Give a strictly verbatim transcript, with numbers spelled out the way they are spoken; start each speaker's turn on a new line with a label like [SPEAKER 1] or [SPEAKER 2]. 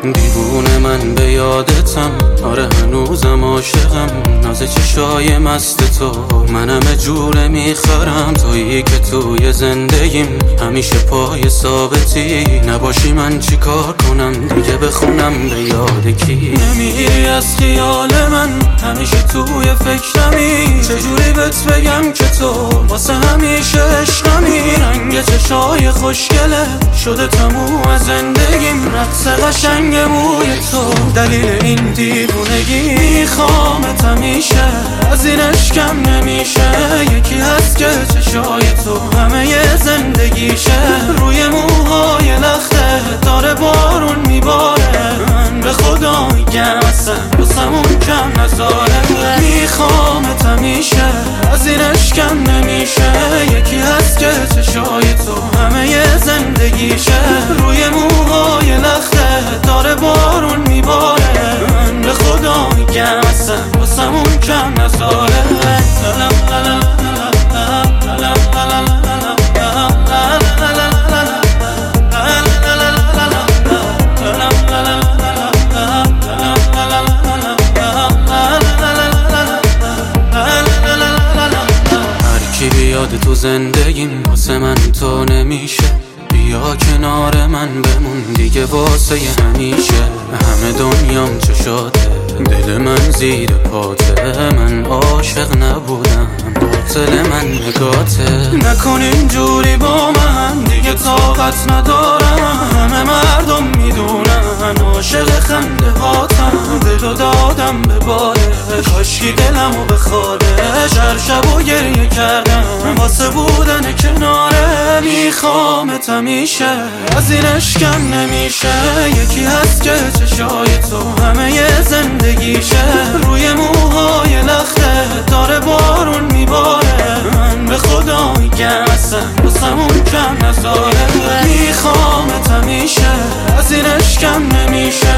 [SPEAKER 1] دیوونه من به یادتم، آره هنوزم عاشقم. ناز چشای مست تو منم جوره میخرم، تویی که توی زندگیم همیشه پای ثابتی. نباشی من چی کار کنم دیگه، بخونم به یاد کی؟ نمیری از خیال من، همیشه توی فکرمی. چجوری بهت بگم که تو واسه همیشه عشقمی؟ رنگ چشای خوشگله شده تموم از زندگیم، رقص قشنگ موی تو دلیل این دیوونگی. میخوامت همیشه، از این عشقم نمیشه. یکی هست که چشای تو همه زندگیشه، روی موهای لخته داره بارون میباره. من به خدا میگم اصلا بسمون کم نزاره. میخوامت همیشه، از این عشقم نمیشه. یکی هست که چشای تو همه زندگیشه، روی موهای لخته داره بارون میباره. من به خدا میگم اصلا بسمون کم نزاره. بیاد تو زندگیم واسه من تو نمیشه، بیا کنار من بمون دیگه واسه همیشه. همه دنیام چشاته، دل من زیر پاته. من عاشق نبودم، باطل من نگاته. نکن اینجوری با من دیگه، طاقت ندارم. همه مردم میدونن عاشق خنده هاتم. دلو دادم به باده، کاشکی دلمو بخواره. هر شب و گریه کردم واسه بودن کناره. میخوامت همیشه، از این عشقم نمیشه. یکی هست که چشای تو همه زندگیشه، روی موهای لخته داره بارون میباره. من به خدا میگم اصلا بسمون کم نزاره. میخوامت همیشه، از این عشقم نمیشه.